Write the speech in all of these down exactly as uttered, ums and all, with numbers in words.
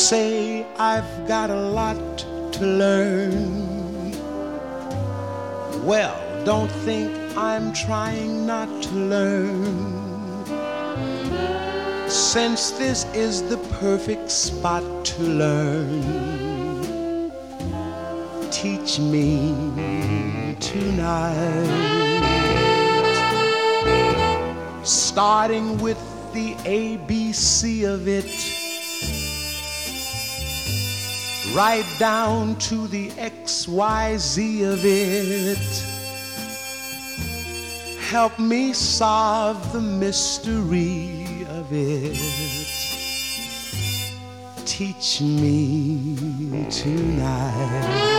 say I've got a lot to learn. Well, don't think I'm trying not to learn, since this is the perfect spot to learn. Teach me tonight, starting with the A B C of it, right down to the X Y Z of it. Help me solve the mystery of it. Teach me tonight.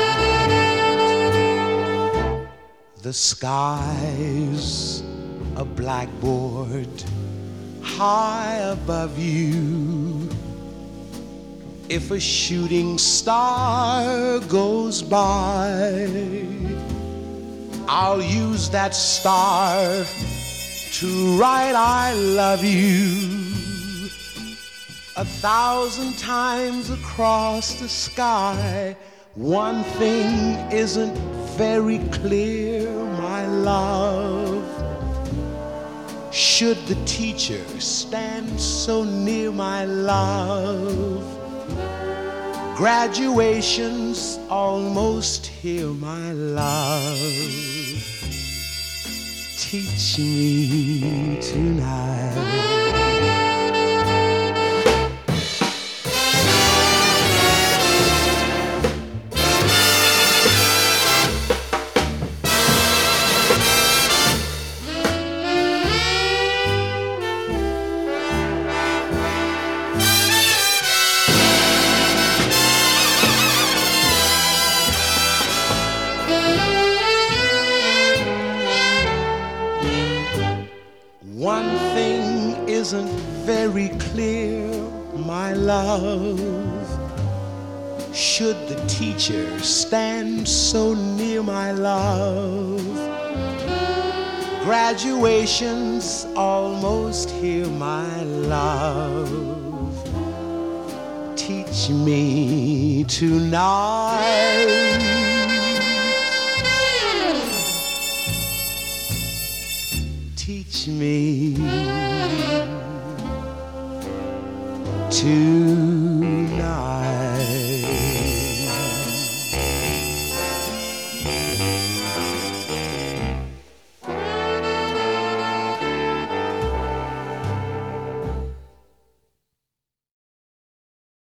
The sky's a blackboard high above you. If a shooting star goes by, I'll use that star to write I love you a thousand times across the sky. One thing isn't very clear, my love. Should the teacher stand so near, my love? Graduation's almost here, my love. Teach me tonight. One thing isn't very clear, my love. Should the teacher stand so near, my love? Graduation's almost here, my love. Teach me tonight. Teach me to